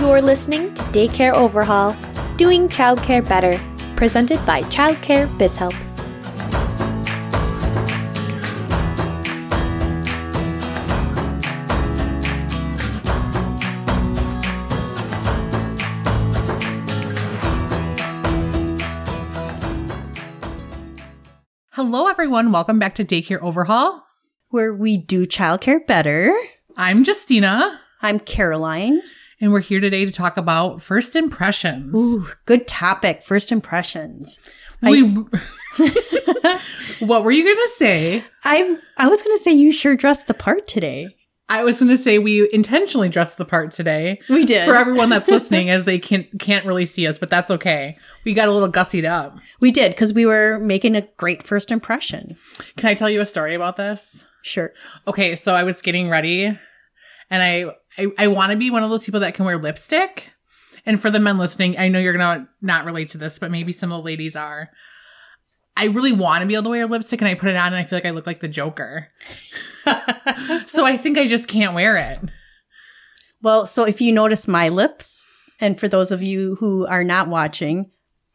You're listening to Daycare Overhaul, Doing Childcare Better, presented by Childcare BizHelp. Hello, everyone. Welcome back to Daycare Overhaul, where we do childcare better. I'm Justina. I'm Caroline. And we're here today to talk about first impressions. Ooh, good topic. First impressions. What were you going to say? I was going to say you sure dressed the part today. I was going to say we intentionally dressed the part today. We did. For everyone that's listening, as they can't really see us, but that's okay. We got a little gussied up. We did, because we were making a great first impression. Can I tell you a story about this? Sure. Okay, so I was getting ready, and I want to be one of those people that can wear lipstick. And for the men listening, I know you're going to not relate to this, but maybe some of the ladies are. I really want to be able to wear lipstick, and I put it on and I feel like I look like the Joker. So I think I just can't wear it. Well, so if you notice my lips, and for those of you who are not watching,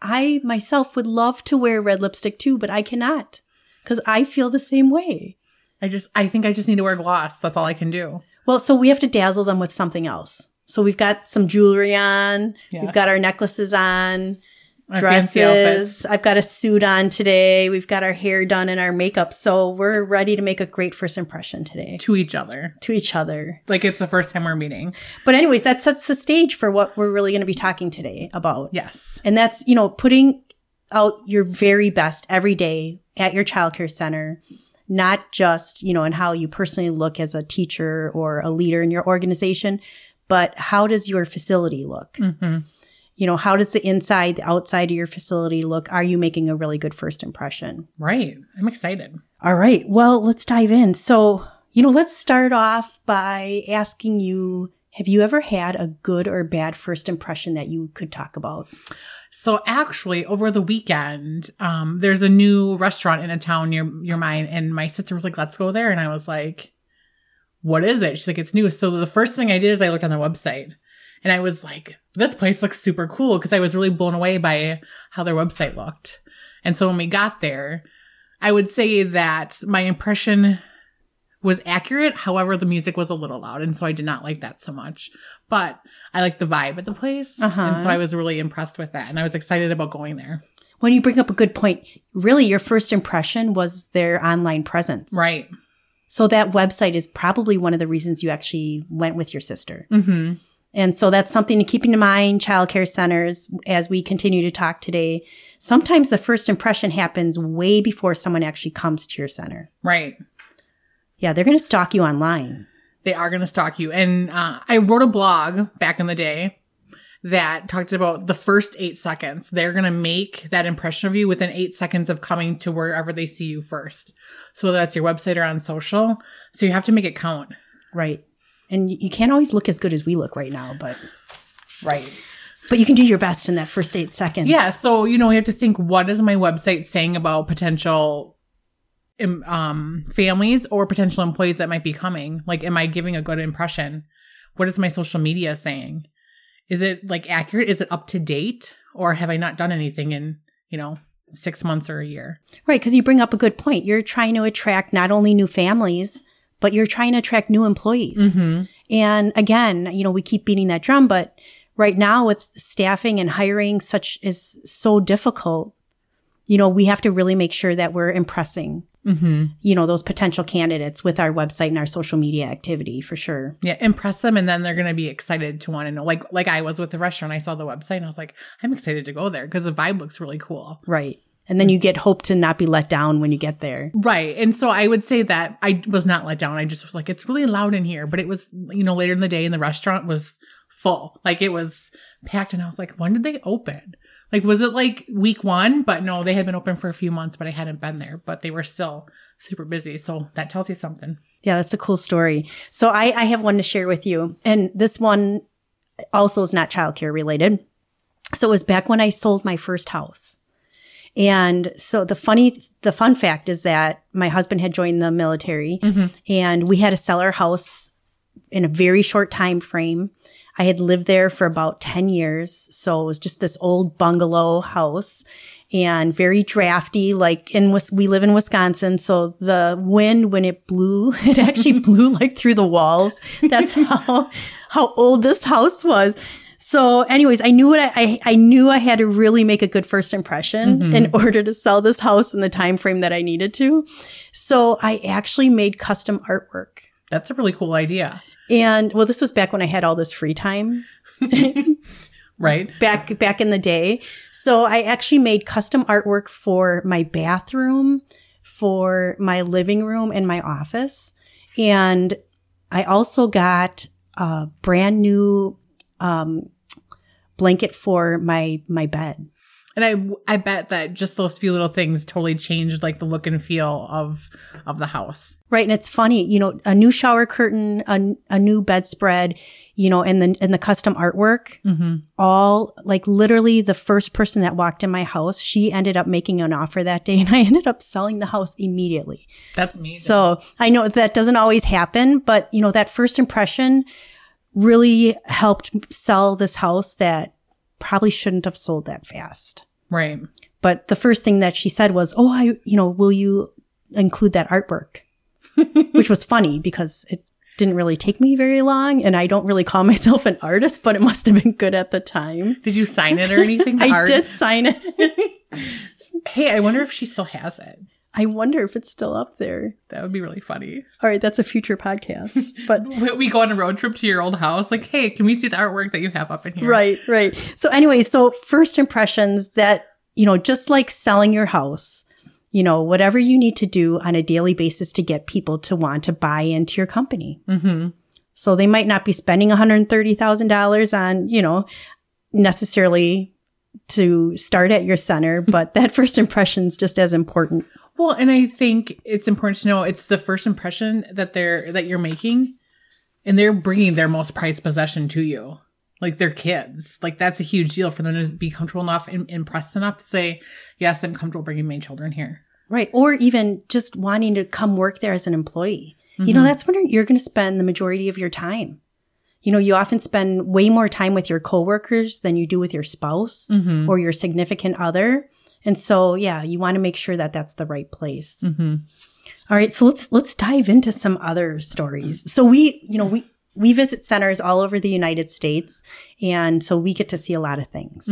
I myself would love to wear red lipstick too, but I cannot because I feel the same way. I think I just need to wear gloss. That's all I can do. Well, so we have to dazzle them with something else. So we've got some jewelry on. Yes. We've got our necklaces on. Our dresses. I've got a suit on today. We've got our hair done and our makeup. So we're ready to make a great first impression today. To each other. To each other. Like it's the first time we're meeting. But anyways, that sets the stage for what we're really going to be talking today about. Yes. And that's, putting out your very best every day at your childcare center. Not just, in how you personally look as a teacher or a leader in your organization, but how does your facility look? Mm-hmm. How does the inside, the outside of your facility look? Are you making a really good first impression? Right. I'm excited. All right. Well, let's dive in. So, let's start off by asking you, have you ever had a good or bad first impression that you could talk about? So actually, over the weekend, there's a new restaurant in a town near mine, and my sister was like, let's go there. And I was like, what is it? She's like, it's new. So the first thing I did is I looked on their website. And I was like, this place looks super cool, because I was really blown away by how their website looked. And so when we got there, I would say that my impression was accurate. However, the music was a little loud, and so I did not like that so much. But I liked the vibe at the place. Uh-huh. And so I was really impressed with that. And I was excited about going there. When you bring up a good point, really your first impression was their online presence. Right. So that website is probably one of the reasons you actually went with your sister. Mm-hmm. And so that's something to keep in mind, childcare centers, as we continue to talk today. Sometimes the first impression happens way before someone actually comes to your center. Right. Yeah, they're going to stalk you online. They are going to stalk you. And I wrote a blog back in the day that talked about the first 8 seconds. They're going to make that impression of you within 8 seconds of coming to wherever they see you first. So whether that's your website or on social. So you have to make it count. Right. And you can't always look as good as we look right now, but. Right. But you can do your best in that first 8 seconds. Yeah. So, you have to think, what is my website saying about potential families or potential employees that might be coming? Like, am I giving a good impression? What is my social media saying? Is it accurate? Is it up to date? Or have I not done anything in, 6 months or a year? Right. Because you bring up a good point. You're trying to attract not only new families, but you're trying to attract new employees. Mm-hmm. And again, we keep beating that drum, but right now with staffing and hiring is so difficult, we have to really make sure that we're impressing, those potential candidates with our website and our social media activity for sure. Yeah. Impress them. And then they're going to be excited to want to know, like I was with the restaurant. I saw the website and I was like, I'm excited to go there because the vibe looks really cool. Right. And then you get hope to not be let down when you get there. Right. And so I would say that I was not let down. I just was like, it's really loud in here. But it was, later in the day and the restaurant was full. It was packed. And I was like, when did they open? Was it week 1? But no, they had been open for a few months, but I hadn't been there. But they were still super busy. So that tells you something. Yeah, that's a cool story. So I have one to share with you. And this one also is not childcare related. So it was back when I sold my first house. And so the fun fact is that my husband had joined the military, and we had to sell our house in a very short time frame. I had lived there for about 10 years. So it was just this old bungalow house and very drafty, like we live in Wisconsin. So the wind, when it blew, it actually blew like through the walls. That's how old this house was. So anyways, I knew I knew I had to really make a good first impression in order to sell this house in the time frame that I needed to. So I actually made custom artwork. That's a really cool idea. And well, this was back when I had all this free time. Right. Back in the day. So I actually made custom artwork for my bathroom, for my living room, and my office. And I also got a brand new blanket for my bed. And I bet that just those few little things totally changed like the look and feel of the house. Right. And it's funny, you know, a new shower curtain, a new bedspread, you know, and the custom artwork, all like literally the first person that walked in my house, she ended up making an offer that day and I ended up selling the house immediately. That's amazing. So I know that doesn't always happen, but you know, that first impression really helped sell this house that probably shouldn't have sold that fast. Right. But the first thing that she said was, will you include that artwork? Which was funny because it didn't really take me very long. And I don't really call myself an artist, but it must have been good at the time. Did you sign it or anything? I did sign it. Hey, I wonder if she still has it. I wonder if it's still up there. That would be really funny. All right, that's a future podcast. But we go on a road trip to your old house. Like, hey, can we see the artwork that you have up in here? Right. So anyway, so first impressions that, you know, just like selling your house, you know, whatever you need to do on a daily basis to get people to want to buy into your company. So they might not be spending $130,000 on, you know, necessarily to start at your center, but that first impression is just as important. Well, and I think it's important to know it's the first impression that you're making, and they're bringing their most prized possession to you, like their kids. Like that's a huge deal for them to be comfortable enough and impressed enough to say, yes, I'm comfortable bringing my children here. Right. Or even just wanting to come work there as an employee. You know, that's when you're going to spend the majority of your time. You know, you often spend way more time with your coworkers than you do with your spouse or your significant other. And so, yeah, you want to make sure that that's the right place. All right. So let's dive into some other stories. So we visit centers all over the United States. And so we get to see a lot of things.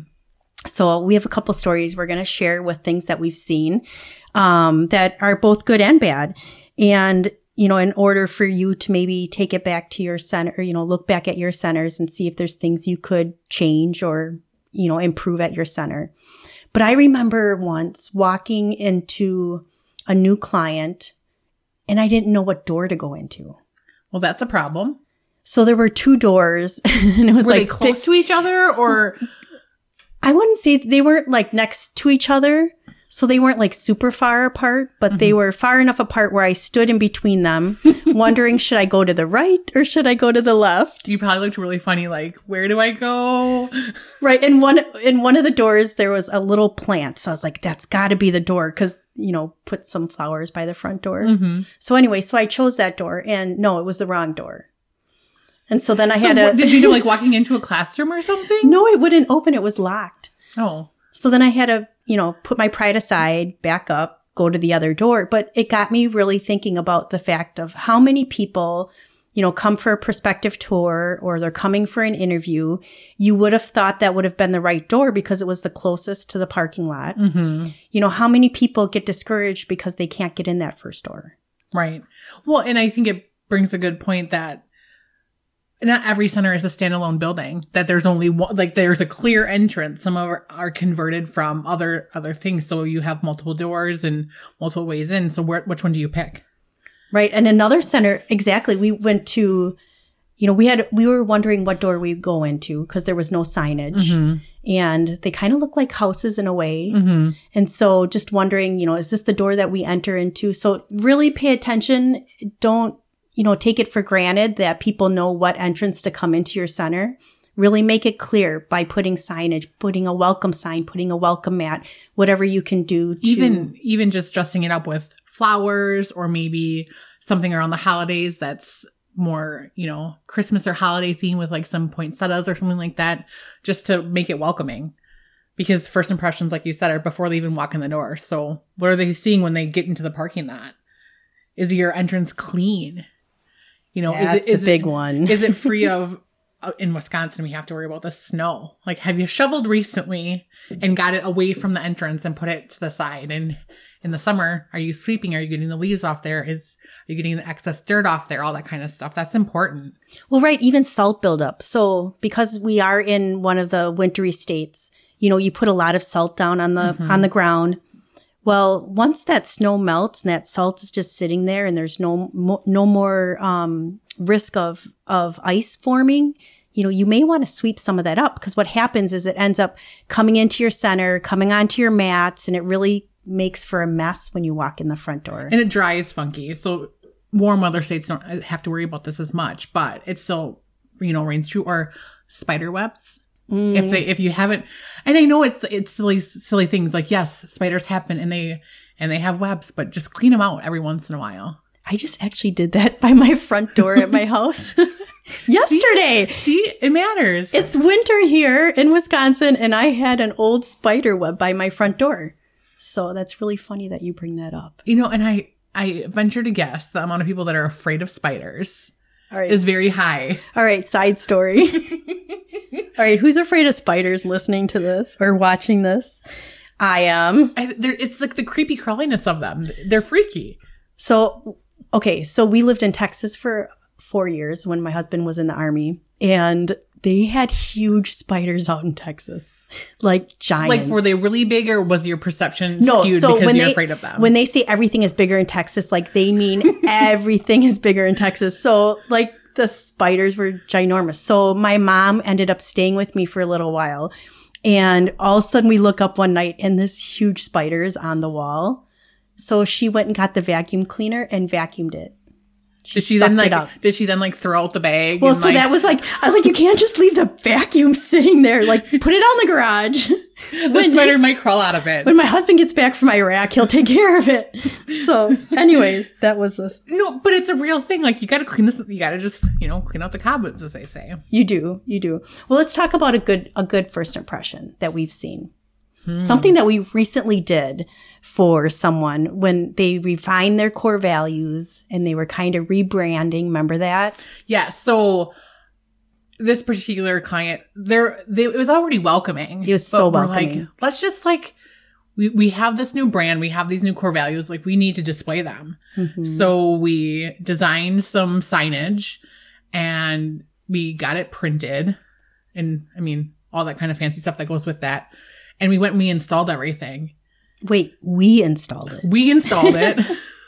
So we have a couple stories we're going to share with things that we've seen, that are both good and bad. And, you know, in order for you to maybe take it back to your center, or, you know, look back at your centers and see if there's things you could change or, you know, improve at your center. But I remember once walking into a new client and I didn't know what door to go into. Well, that's a problem. So there were two doors and it was were like they close to each other, or I wouldn't say they weren't like next to each other. So they weren't like super far apart, but they were far enough apart where I stood in between them wondering, should I go to the right or should I go to the left? You probably looked really funny. Like, where do I go? Right. And in one of the doors, there was a little plant. So I was like, that's gotta be the door. Cause, you know, put some flowers by the front door. So anyway, so I chose that door and no, it was the wrong door. And so then I had did you know, like walking into a classroom or something? No, it wouldn't open. It was locked. Oh. So then I had to, you know, put my pride aside, back up, go to the other door. But it got me really thinking about the fact of how many people, you know, come for a prospective tour or they're coming for an interview. You would have thought that would have been the right door because it was the closest to the parking lot. You know, how many people get discouraged because they can't get in that first door? Right. Well, and I think it brings a good point that not every center is a standalone building, that there's only one, like there's a clear entrance. Some are converted from other things. So you have multiple doors and multiple ways in. So which one do you pick? Right. And another center, exactly. We went to, you know, we were wondering what door we go into because there was no signage and they kind of look like houses in a way. And so just wondering, you know, is this the door that we enter into? So really pay attention. Don't, you know, take it for granted that people know what entrance to come into your center. Really make it clear by putting signage, putting a welcome sign, putting a welcome mat, whatever you can do to even just dressing it up with flowers or maybe something around the holidays that's more, Christmas or holiday theme with like some poinsettias or something like that, just to make it welcoming. Because first impressions, like you said, are before they even walk in the door. So what are they seeing when they get into the parking lot? Is your entrance clean? That's a big one. Is it free of, in Wisconsin, we have to worry about the snow. Like, have you shoveled recently and got it away from the entrance and put it to the side? And in the summer, are you sweeping? Are you getting the leaves off there? Are you getting the excess dirt off there? All that kind of stuff. That's important. Well, right. Even salt buildup. So because we are in one of the wintry states, you put a lot of salt down on the ground. Well, once that snow melts and that salt is just sitting there and there's no more risk of ice forming, you may want to sweep some of that up, because what happens is it ends up coming into your center, coming onto your mats, and it really makes for a mess when you walk in the front door. And it dries funky. So warm weather states don't have to worry about this as much, but it still, reigns true. Or spider webs. If you haven't, and I know it's silly things like, yes, spiders happen and they have webs, but just clean them out every once in a while. I just actually did that by my front door at my house yesterday. See, it matters. It's winter here in Wisconsin, and I had an old spider web by my front door. So that's really funny that you bring that up. And I venture to guess the amount of people that are afraid of spiders is very high. All right, side story. All right, who's afraid of spiders listening to this or watching this? I am. It's like the creepy crawliness of them. They're freaky. So we lived in Texas for 4 years when my husband was in the Army, and they had huge spiders out in Texas, like giants. Like, were they really big, or was your perception skewed because you're afraid of them? When they say everything is bigger in Texas, like they mean everything is bigger in Texas. So like the spiders were ginormous. So my mom ended up staying with me for a little while, and all of a sudden we look up one night and this huge spider is on the wall. So she went and got the vacuum cleaner and vacuumed it. Did she then throw out the bag? Well, so that was like, I was like, you can't just leave the vacuum sitting there. Like, put it out in the garage. The spider might crawl out of it. When my husband gets back from Iraq, he'll take care of it. So anyways, that was this. No, but it's a real thing. Like, you got to clean this. You got to just, clean out the cobwebs, as they say. You do. Well, let's talk about a good first impression that we've seen. Something that we recently did for someone when they refined their core values and they were kind of rebranding. Remember that? Yeah. So this particular client, it was already welcoming. It was so welcoming. Like, let's just we have this new brand. We have these new core values. Like, we need to display them. Mm-hmm. So we designed some signage and we got it printed, and all that kind of fancy stuff that goes with that. And we went and we installed everything. Wait, we installed it? We installed it.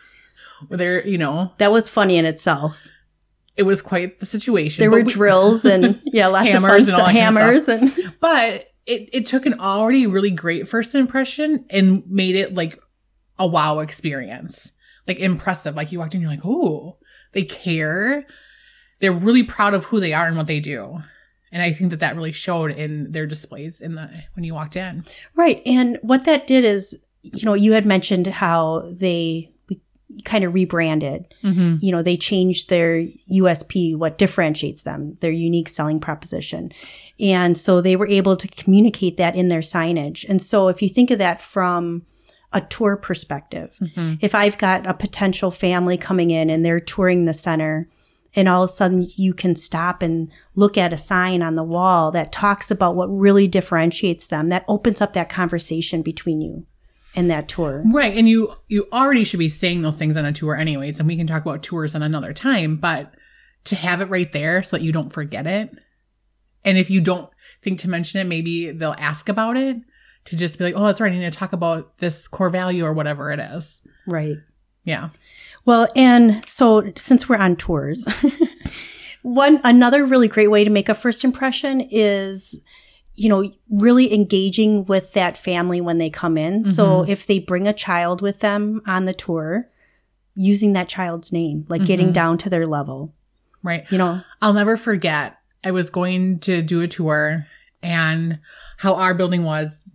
That was funny in itself. It was quite the situation. There were drills and, lots of fun stuff. Hammers. But it took an already really great first impression and made it like a wow experience. Like, impressive. Like, you walked in, you're like, ooh, they care. They're really proud of who they are and what they do. And I think that really showed in their displays when you walked in. Right. And what that did is, you had mentioned how we kind of rebranded. Mm-hmm. They changed their USP, what differentiates them, their unique selling proposition. And so they were able to communicate that in their signage. And so if you think of that from a tour perspective, mm-hmm. if I've got a potential family coming in and they're touring the center, and all of a sudden you can stop and look at a sign on the wall that talks about what really differentiates them, that opens up that conversation between you and that tour. Right. And you already should be saying those things on a tour anyways, and we can talk about tours on another time, but to have it right there so that you don't forget it. And if you don't think to mention it, maybe they'll ask about it, to just be like, oh, that's right, I need to talk about this core value or whatever it is. Right. Yeah. Well, and so since we're on tours, another really great way to make a first impression is, really engaging with that family when they come in. Mm-hmm. So if they bring a child with them on the tour, using that child's name, like mm-hmm. getting down to their level. Right. I'll never forget, I was going to do a tour and how our building was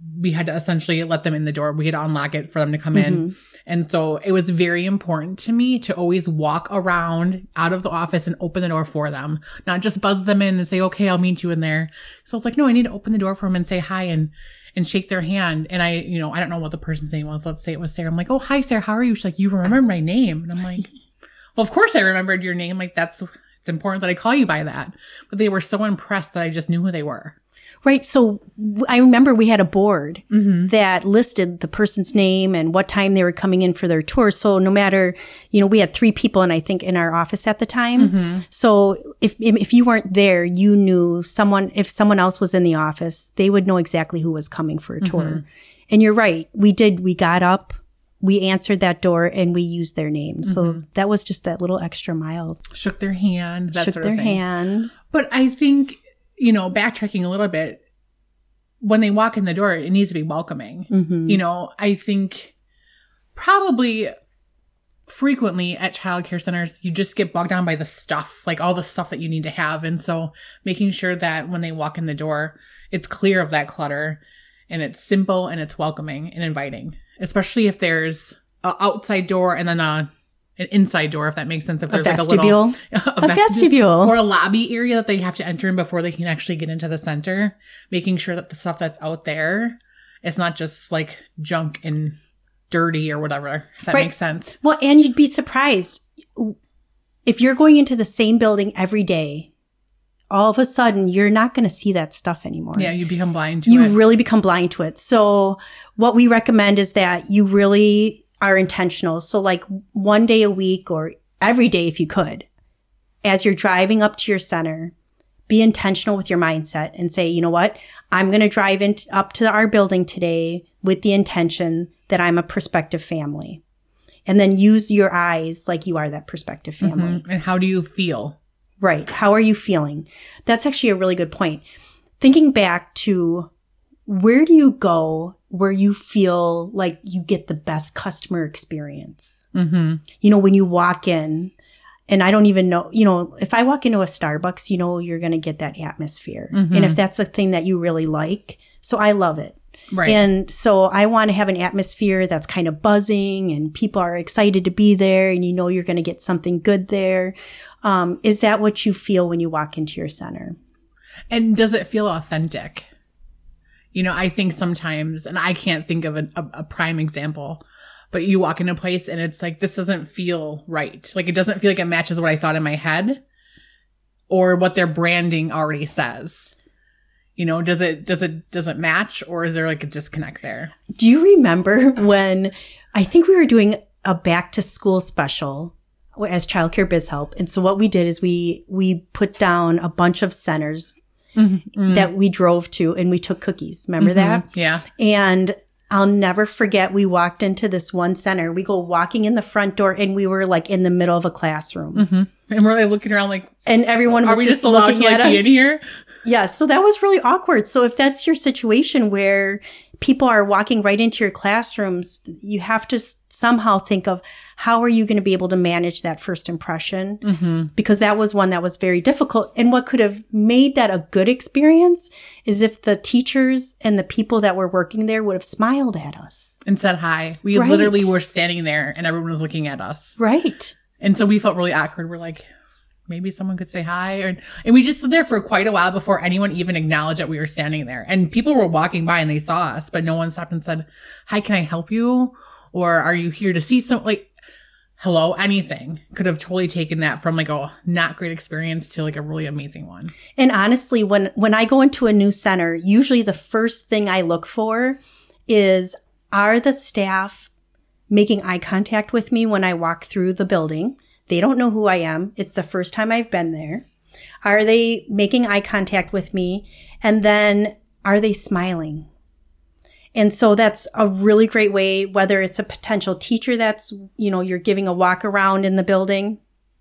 we had to essentially let them in the door. We had to unlock it for them to come in. And so it was very important to me to always walk around out of the office and open the door for them, not just buzz them in and say, okay, I'll meet you in there. So I was like, no, I need to open the door for them and say hi and shake their hand. And I don't know what the person's name was. Let's say it was Sarah. I'm like, oh, hi, Sarah. How are you? She's like, you remember my name? And I'm like, well, of course I remembered your name. Like, it's important that I call you by that. But they were so impressed that I just knew who they were. Right. So I remember we had a board that listed the person's name and what time they were coming in for their tour. So no matter, we had 3 people and I think in our office at the time. So if you weren't there, you knew if someone else was in the office, they would know exactly who was coming for a tour. And you're right. We got up, we answered that door and we used their name. So that was just that little extra mile. Shook their hand, that sort of thing. Shook their hand. But I think, backtracking a little bit, when they walk in the door, it needs to be welcoming. I think probably frequently at childcare centers, you just get bogged down by the stuff, like all the stuff that you need to have. And so making sure that when they walk in the door, it's clear of that clutter and it's simple and it's welcoming and inviting, especially if there's an outside door and then an inside door, if that makes sense. If there's vestibule. A vestibule. Or a lobby area that they have to enter in before they can actually get into the center, making sure that the stuff that's out there is not just like junk and dirty or whatever, if that makes sense. Well, and you'd be surprised if you're going into the same building every day, all of a sudden you're not going to see that stuff anymore. Yeah, you become blind to it. You really become blind to it. So what we recommend is that you really are intentional. So like one day a week or every day if you could, as you're driving up to your center, be intentional with your mindset and say, you know what, I'm going to drive up to our building today with the intention that I'm a prospective family. And then use your eyes like you are that prospective family. And how do you feel? Right. How are you feeling? That's actually a really good point. Thinking back to where do you go where you feel like you get the best customer experience? When you walk in, and I don't even know, if I walk into a Starbucks, you're going to get that atmosphere. And if that's a thing that you really like, so I love it. Right. And so I want to have an atmosphere that's kind of buzzing and people are excited to be there and you're going to get something good there. Is that what you feel when you walk into your center? And does it feel authentic? I think sometimes, and I can't think of a prime example, but you walk into a place and it's like, this doesn't feel right. Like, it doesn't feel like it matches what I thought in my head or what their branding already says. Does it match, or is there like a disconnect there? Do you remember when I think we were doing a back to school special as Childcare Biz Help? And so what we did is we put down a bunch of centers that we drove to and we took cookies. Remember that? Yeah. And I'll never forget, we walked into this one center. We go walking in the front door and we were like in the middle of a classroom. And we're like looking around like, and everyone was just looking at us. Be in here? Yeah. So that was really awkward. So if that's your situation where people are walking right into your classrooms, you have to somehow think of how are you going to be able to manage that first impression? Because that was one that was very difficult. And what could have made that a good experience is if the teachers and the people that were working there would have smiled at us. And said hi. We literally were standing there and everyone was looking at us. Right. And so we felt really awkward. We're like, maybe someone could say hi. And we just stood there for quite a while before anyone even acknowledged that we were standing there. And people were walking by and they saw us, but no one stopped and said, hi, can I help you? Or are you here to see something? Like, hello, anything. Could have totally taken that from like a not great experience to like a really amazing one. And honestly, when I go into a new center, usually the first thing I look for is, are the staff making eye contact with me when I walk through the building? They don't know who I am. It's the first time I've been there. Are they making eye contact with me? And then are they smiling? And so that's a really great way, whether it's a potential teacher that's, you're giving a walk around in the building,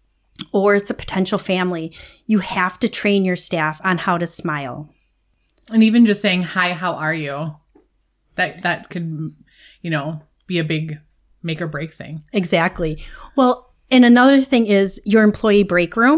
or it's a potential family. You have to train your staff on how to smile. And even just saying, hi, how are you? That could, be a big make or break thing. Exactly. Well, and another thing is your employee break room.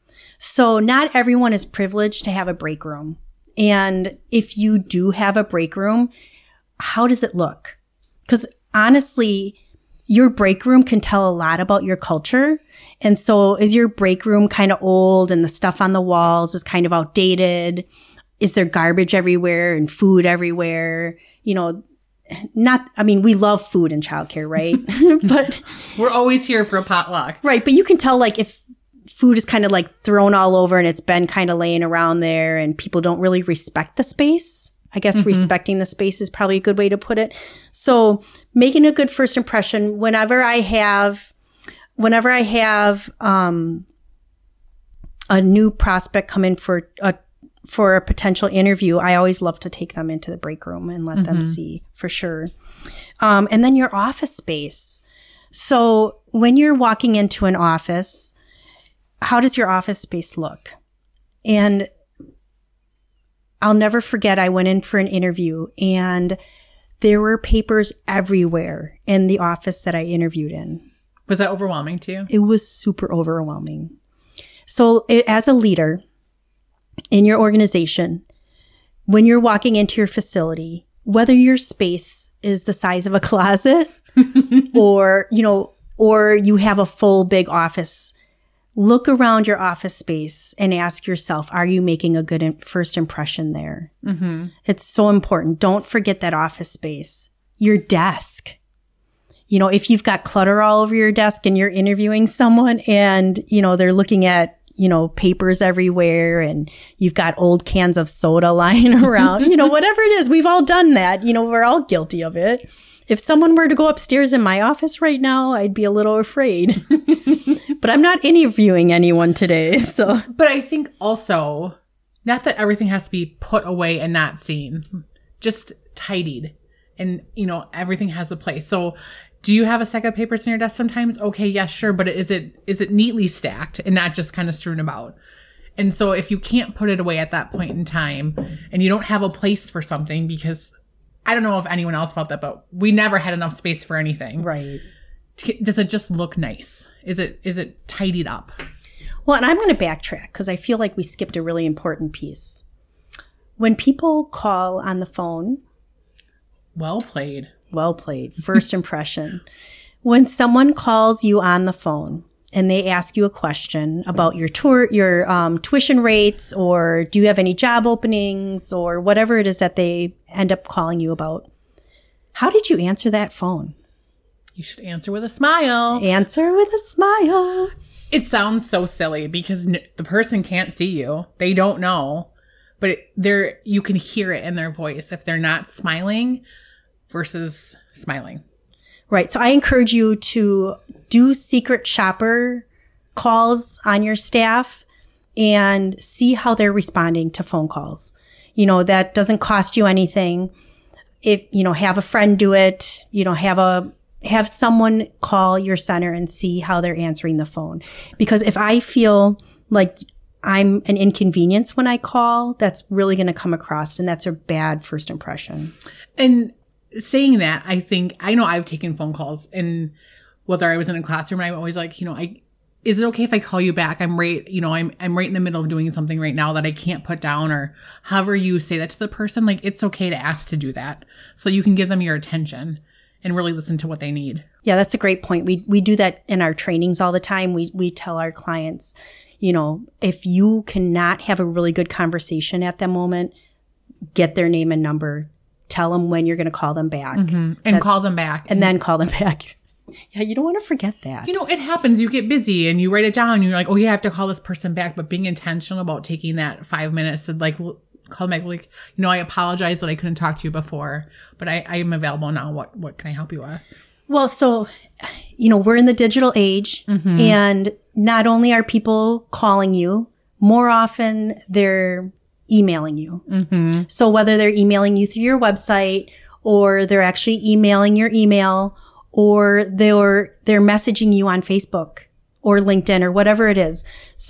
So not everyone is privileged to have a break room. And if you do have a break room, how does it look? Because honestly, your break room can tell a lot about your culture. And so is your break room kind of old and the stuff on the walls is kind of outdated? Is there garbage everywhere and food everywhere? You know, we love food in childcare, right? But we're always here for a potluck. Right. But you can tell like if food is kind of like thrown all over and it's been kind of laying around there and people don't really respect the space. I guess respecting the space is probably a good way to put it. So making a good first impression whenever I have a new prospect come in for a potential interview, I always love to take them into the break room and let them see for sure. And then your office space. So when you're walking into an office, how does your office space look? And I'll never forget, I went in for an interview and there were papers everywhere in the office that I interviewed in. Was that overwhelming to you? It was super overwhelming. So as a leader in your organization, when you're walking into your facility, whether your space is the size of a closet or you have a full big office, look around your office space and ask yourself, are you making a good first impression there? Mm-hmm. It's so important. Don't forget that office space. Your desk. You know, if you've got clutter all over your desk and you're interviewing someone and, you know, they're looking at, you know, papers everywhere and you've got old cans of soda lying around, you know, whatever it is, we've all done that. You know, we're all guilty of it. If someone were to go upstairs in my office right now, I'd be a little afraid. But I'm not interviewing anyone today, so. But I think also, not that everything has to be put away and not seen, just tidied. And, you know, everything has a place. So do you have a stack of papers on your desk sometimes? Okay, yes, sure. But is it neatly stacked and not just kind of strewn about? And so if you can't put it away at that point in time and you don't have a place for something, because I don't know if anyone else felt that, but we never had enough space for anything. Right. Does it just look nice? Is it tidied up? Well, and I'm going to backtrack because I feel like we skipped a really important piece. When people call on the phone. Well played. Well played. First impression. When someone calls you on the phone and they ask you a question about your tuition rates, or do you have any job openings, or whatever it is that they end up calling you about, how did you answer that phone? You should answer with a smile. Answer with a smile. It sounds so silly because the person can't see you. They don't know. But you can hear it in their voice if they're not smiling versus smiling. Right. So I encourage you to do secret shopper calls on your staff and see how they're responding to phone calls. You know, that doesn't cost you anything. If, you know, have a friend do it, you know, have someone call your center and see how they're answering the phone. Because if I feel like I'm an inconvenience when I call, that's really going to come across, and that's a bad first impression. And saying that, I know I've taken phone calls, and whether I was in a classroom, I'm always like, you know, is it okay if I call you back? I'm right in the middle of doing something right now that I can't put down, or however you say that to the person. Like, it's okay to ask to do that so you can give them your attention and really listen to what they need. Yeah, that's a great point. We do that in our trainings all the time. We tell our clients, you know, if you cannot have a really good conversation at that moment, get their name and number. Tell them when you're going to call them back. Mm-hmm. And call them back. And then call them back. Yeah, you don't want to forget that. You know, it happens. You get busy and you write it down and you're like, oh, yeah, I have to call this person back. But being intentional about taking that 5 minutes to call them back, like, you know, I apologize that I couldn't talk to you before, but I am available now. What can I help you with? Well, so, you know, we're in the digital age, and not only are people calling you, more often they're emailing you. Mm-hmm. So whether they're emailing you through your website, or they're actually emailing your email, or they're messaging you on Facebook or LinkedIn or whatever it is.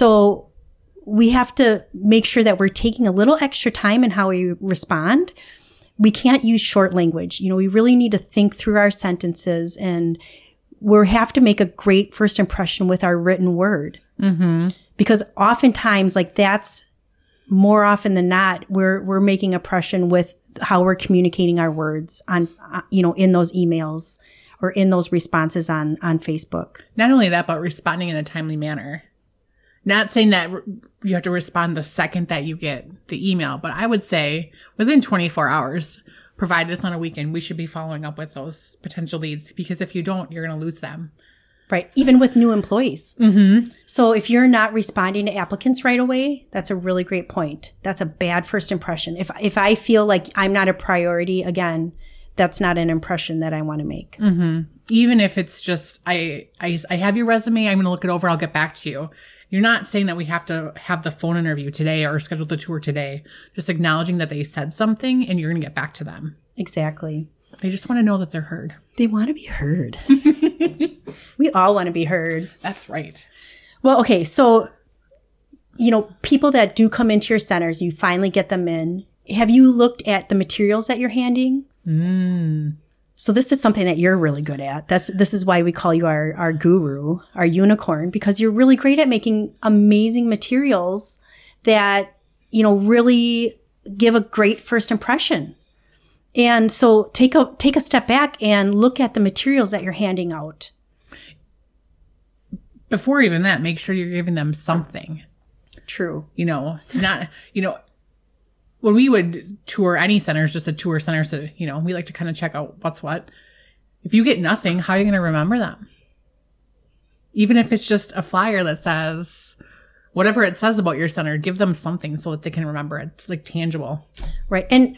So we have to make sure that we're taking a little extra time in how we respond. We can't use short language. You know, we really need to think through our sentences, and we have to make a great first impression with our written word. Mm-hmm. Because oftentimes, like, that's more often than not, we're making impression with how we're communicating our words on, in those emails or in those responses on Facebook. Not only that, but responding in a timely manner. Not saying that you have to respond the second that you get the email, but I would say within 24 hours, provided it's on a weekend, we should be following up with those potential leads, because if you don't, you're going to lose them. Right. Even with new employees. Mm-hmm. So if you're not responding to applicants right away, that's a really great point. That's a bad first impression. If I feel like I'm not a priority, again, that's not an impression that I want to make. Mm-hmm. Even if it's just, I have your resume, I'm going to look it over, I'll get back to you. You're not saying that we have to have the phone interview today or schedule the tour today. Just acknowledging that they said something and you're going to get back to them. Exactly. They just want to know that they're heard. They want to be heard. We all want to be heard. That's right. Well, okay. So, people that do come into your centers, you finally get them in. Have you looked at the materials that you're handing? So this is something that you're really good at. This is why we call you our guru, our unicorn, because you're really great at making amazing materials that, really give a great first impression. And so take a step back and look at the materials that you're handing out. Before even that, make sure you're giving them something. True. When we would tour any centers, just a tour center, so, we like to kind of check out what's what. If you get nothing, how are you going to remember them? Even if it's just a flyer that says whatever it says about your center, give them something so that they can remember it. It's like tangible. Right. And,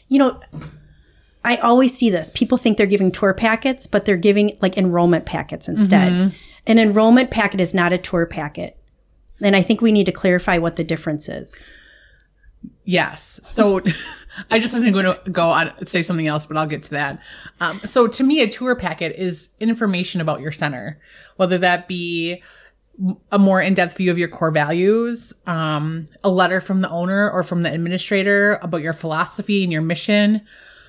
I always see this. People think they're giving tour packets, but they're giving like enrollment packets instead. Mm-hmm. An enrollment packet is not a tour packet. And I think we need to clarify what the difference is. Yes. So I just wasn't going to go on say something else, but I'll get to that. So to me, a tour packet is information about your center, whether that be a more in-depth view of your core values, a letter from the owner or from the administrator about your philosophy and your mission,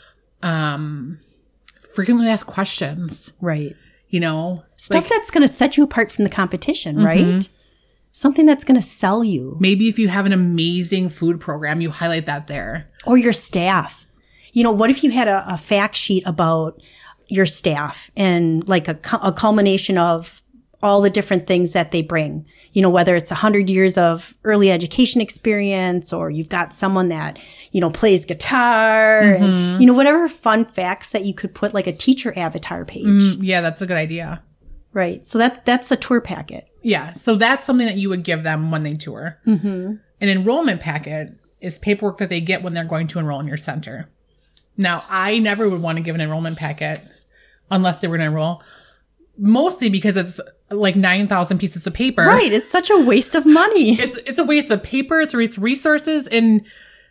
frequently asked questions. Right. Stuff that's going to set you apart from the competition, mm-hmm. right? Something that's going to sell you. Maybe if you have an amazing food program, you highlight that there. Or your staff. What if you had a fact sheet about your staff and like a culmination of all the different things that they bring? Whether it's 100 years of early education experience, or you've got someone that, plays guitar, mm-hmm. and, whatever fun facts that you could put like a teacher avatar page. Yeah, that's a good idea. Right. So that's a tour packet. Yeah. So that's something that you would give them when they tour. Mm-hmm. An enrollment packet is paperwork that they get when they're going to enroll in your center. Now, I never would want to give an enrollment packet unless they were going to enroll, mostly because it's like 9,000 pieces of paper. Right. It's such a waste of money. It's a waste of paper. It's a waste of resources. And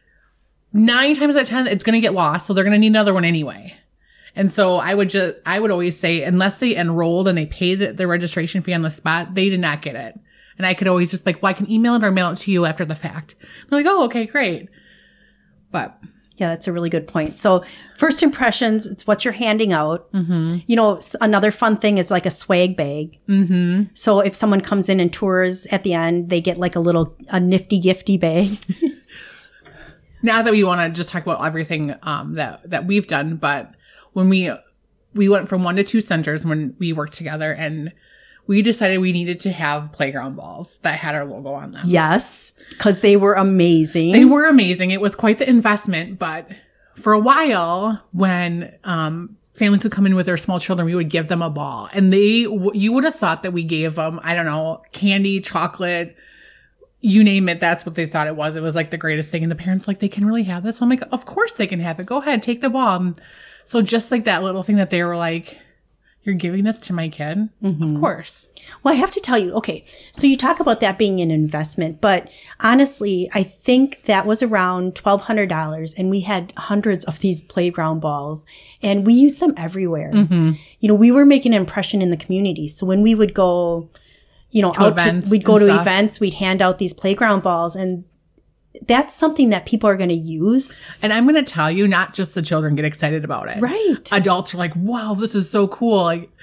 9 times out of 10, it's going to get lost. So they're going to need another one anyway. And so I would always say, unless they enrolled and they paid their registration fee on the spot, they did not get it. And I could always just like, well, I can email it or mail it to you after the fact. I'm like, oh, okay, great. But yeah, that's a really good point. So first impressions, it's what you're handing out. Mm-hmm. Another fun thing is like a swag bag. Mm-hmm. So if someone comes in and tours at the end, they get like a nifty gifty bag. Now that we want to just talk about everything that we've done, but when we went from 1 to 2 centers when we worked together, and we decided we needed to have playground balls that had our logo on them. Yes, because they were amazing. They were amazing. It was quite the investment, but for a while, when families would come in with their small children, we would give them a ball, and you would have thought that we gave them, I don't know, candy, chocolate, you name it. That's what they thought it was. It was like the greatest thing, and the parents like, they can really have this? I'm like, of course they can have it. Go ahead, take the ball. And so just like that little thing that they were like, you're giving this to my kid? Mm-hmm. Of course. Well, I have to tell you, okay, so you talk about that being an investment, but honestly, I think that was around $1,200, and we had hundreds of these playground balls, and we used them everywhere. Mm-hmm. We were making an impression in the community. So when we would go, we'd go to events, we'd hand out these playground balls, and that's something that people are going to use. And I'm going to tell you, not just the children get excited about it. Right. Adults are like, wow, this is so cool. Like,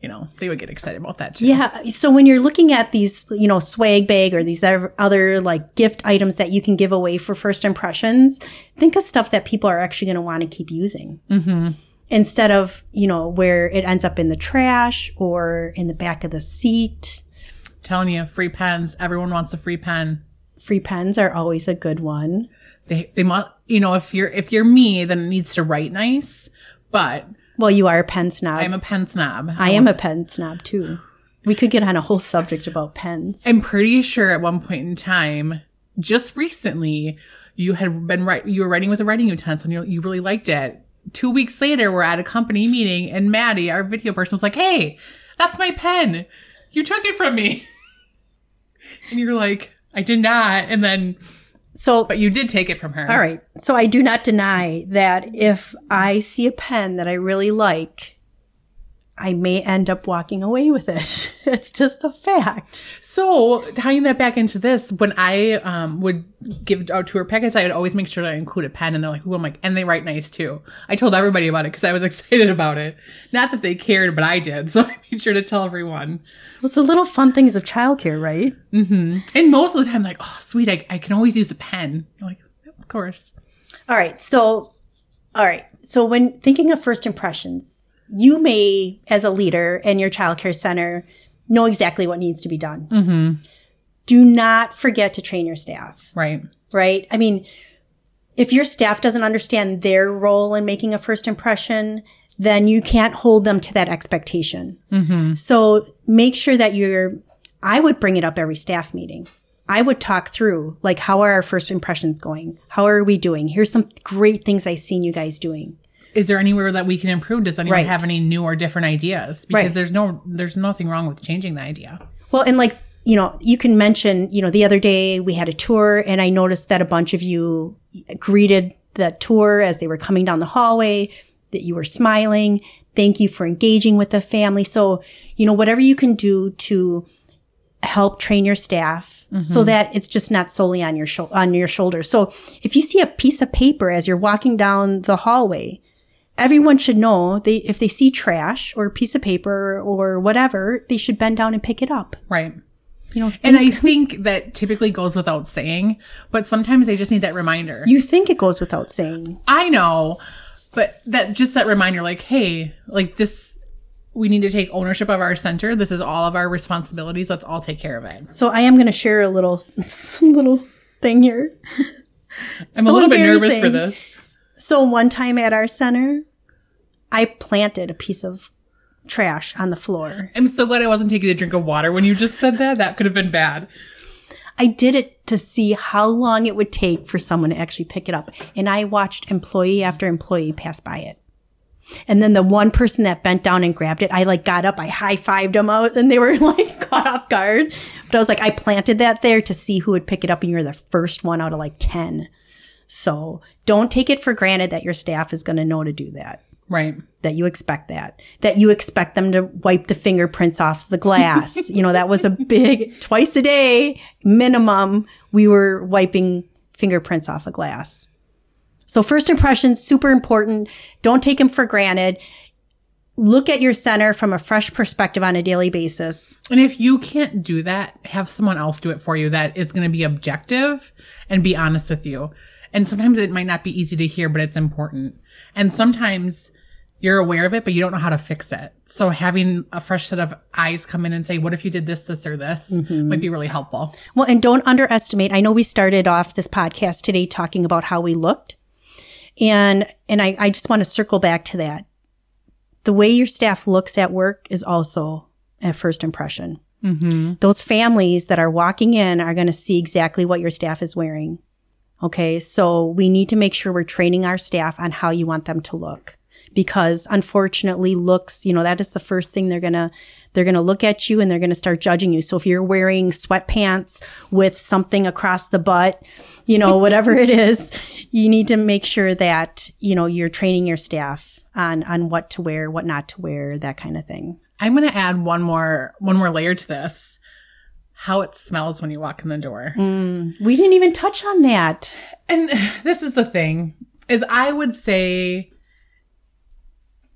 they would get excited about that too. Yeah. So when you're looking at these, swag bag or these other like gift items that you can give away for first impressions, think of stuff that people are actually going to want to keep using. Mm-hmm. Instead of, where it ends up in the trash or in the back of the seat. Telling you, free pens. Everyone wants a free pen. Free pens are always a good one. They must, if you're me, then it needs to write nice. But well, you are a pen snob. I'm a pen snob. I am a pen snob too. We could get on a whole subject about pens. I'm pretty sure at one point in time, just recently, you were writing with a writing utensil and you really liked it. 2 weeks later, we're at a company meeting and Maddie, our video person, was like, "Hey, that's my pen. You took it from me." And you're like, "I did not." And then, but you did take it from her. All right. So I do not deny that if I see a pen that I really like, I may end up walking away with it. It's just a fact. So tying that back into this, when I would give out tour packets, I would always make sure that I include a pen. And they're like, "Ooh," I'm like, and they write nice too. I told everybody about it because I was excited about it. Not that they cared, but I did. So I made sure to tell everyone. Well, it's the little fun things of childcare, right? Mm-hmm. And most of the time, like, "Oh, sweet, I can always use a pen." You're like, "Of course." All right. So when thinking of first impressions, you may, as a leader in your childcare center, know exactly what needs to be done. Mm-hmm. Do not forget to train your staff. Right. Right? I mean, if your staff doesn't understand their role in making a first impression, then you can't hold them to that expectation. Mm-hmm. So make sure that I would bring it up every staff meeting. I would talk through, like, how are our first impressions going? How are we doing? Here's some great things I've seen you guys doing. Is there anywhere that we can improve? Does anyone have any new or different ideas? Because there's nothing wrong with changing the idea. Well, and like, you can mention, the other day we had a tour and I noticed that a bunch of you greeted the tour as they were coming down the hallway, that you were smiling. Thank you for engaging with the family. So, whatever you can do to help train your staff so that it's just not solely on your shoulders. So if you see a piece of paper as you're walking down the hallway, everyone should know if they see trash or a piece of paper or whatever, they should bend down and pick it up. Right. And I think that typically goes without saying, but sometimes they just need that reminder. You think it goes without saying. I know, but that reminder, like, hey, like this, we need to take ownership of our center. This is all of our responsibilities. Let's all take care of it. So I am going to share a little thing here. I'm a little bit nervous for this. So one time at our center, I planted a piece of trash on the floor. I'm so glad I wasn't taking a drink of water when you just said that. That could have been bad. I did it to see how long it would take for someone to actually pick it up. And I watched employee after employee pass by it. And then the one person that bent down and grabbed it, I got up, I high-fived them out, and they were caught off guard. But I was like, I planted that there to see who would pick it up, and you're the first one out of 10. So don't take it for granted that your staff is going to know to do that. Right. That you expect that you expect them to wipe the fingerprints off the glass. That was a big, twice a day minimum, we were wiping fingerprints off a glass. So first impressions, super important. Don't take them for granted. Look at your center from a fresh perspective on a daily basis. And if you can't do that, have someone else do it for you that is going to be objective and be honest with you. And sometimes it might not be easy to hear, but it's important. And sometimes you're aware of it, but you don't know how to fix it. So having a fresh set of eyes come in and say, what if you did this, this, or this might be really helpful. Well, and don't underestimate. I know we started off this podcast today talking about how we looked. And I just want to circle back to that. The way your staff looks at work is also a first impression. Mm-hmm. Those families that are walking in are going to see exactly what your staff is wearing. Okay, so we need to make sure we're training our staff on how you want them to look. Because unfortunately, looks, that is the first thing they're gonna look at you and they're gonna start judging you. So if you're wearing sweatpants with something across the butt, whatever it is, you need to make sure that, you're training your staff on what to wear, what not to wear, that kind of thing. I'm gonna add one more layer to this. How it smells when you walk in the door. We didn't even touch on that. And this is the thing, is I would say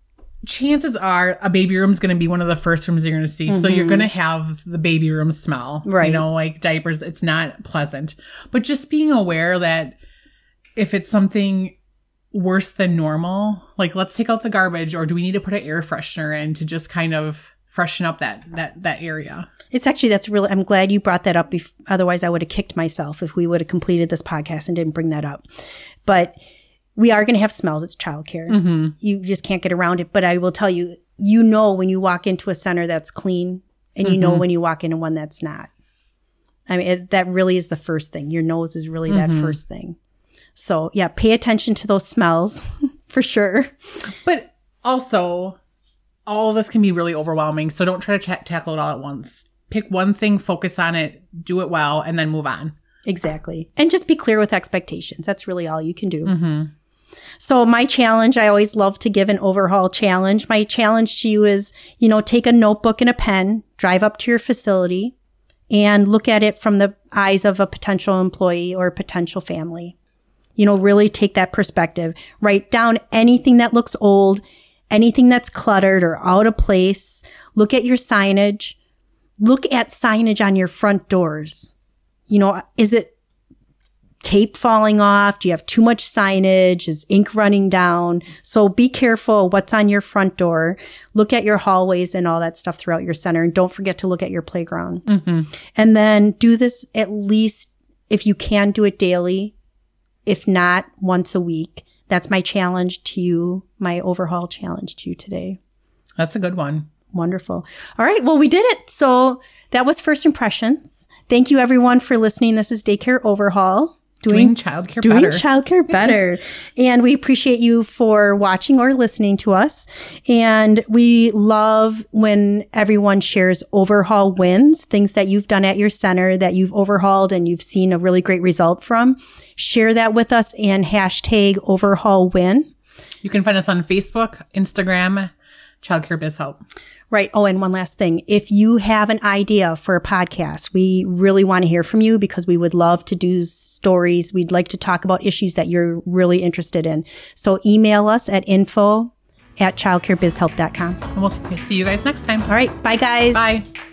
chances are a baby room is going to be one of the first rooms you're going to see. So you're going to have the baby room smell, Right. You know, like diapers. It's not pleasant, but just being aware that if it's something worse than normal, like let's take out the garbage, or do we need to put an air freshener in to just kind of freshen up that area? It's actually, that's really, I'm glad you brought that up. Otherwise I would have kicked myself if we would have completed this podcast and didn't bring that up. But we are going to have smells. It's childcare. You just can't get around it. But I will tell you, you know, when you walk into a center that's clean, and you know when you walk into one that's not. I mean, that really is the first thing. Your nose is really that first thing. So yeah, pay attention to those smells for sure. But also, all of this can be really overwhelming. So don't try to tackle it all at once. Pick one thing, focus on it, do it well, and then move on. Exactly. And just be clear with expectations. That's really all you can do. So my challenge, I always love to give an overhaul challenge. My challenge to you is, you know, take a notebook and a pen, drive up to your facility, and look at it from the eyes of a potential employee or potential family. You know, really take that perspective. Write down anything that looks old, anything that's cluttered or out of place. Look at your signage. Look at signage on your front doors. You know, is it tape falling off? Do you have too much signage? Is ink running down? So be careful what's on your front door. Look at your hallways and all that stuff throughout your center. And don't forget to look at your playground. And then do this at least, if you can, do it daily. If not, once a week. That's my challenge to you, my overhaul challenge to you today. That's a good one. Wonderful. All right. Well, we did it. So that was First Impressions. Thank you, everyone, for listening. This is Daycare Overhaul. Doing childcare better. And we appreciate you for watching or listening to us. And we love when everyone shares overhaul wins, things that you've done at your center that you've overhauled and you've seen a really great result from. Share that with us and hashtag overhaul win. You can find us on Facebook, Instagram, Childcare Biz Help. Right. Oh, and one last thing. If you have an idea for a podcast, we really want to hear from you because we would love to do stories. We'd like to talk about issues that you're really interested in. So email us at info@childcarebizhelp.com. And we'll see you guys next time. All right. Bye, guys. Bye.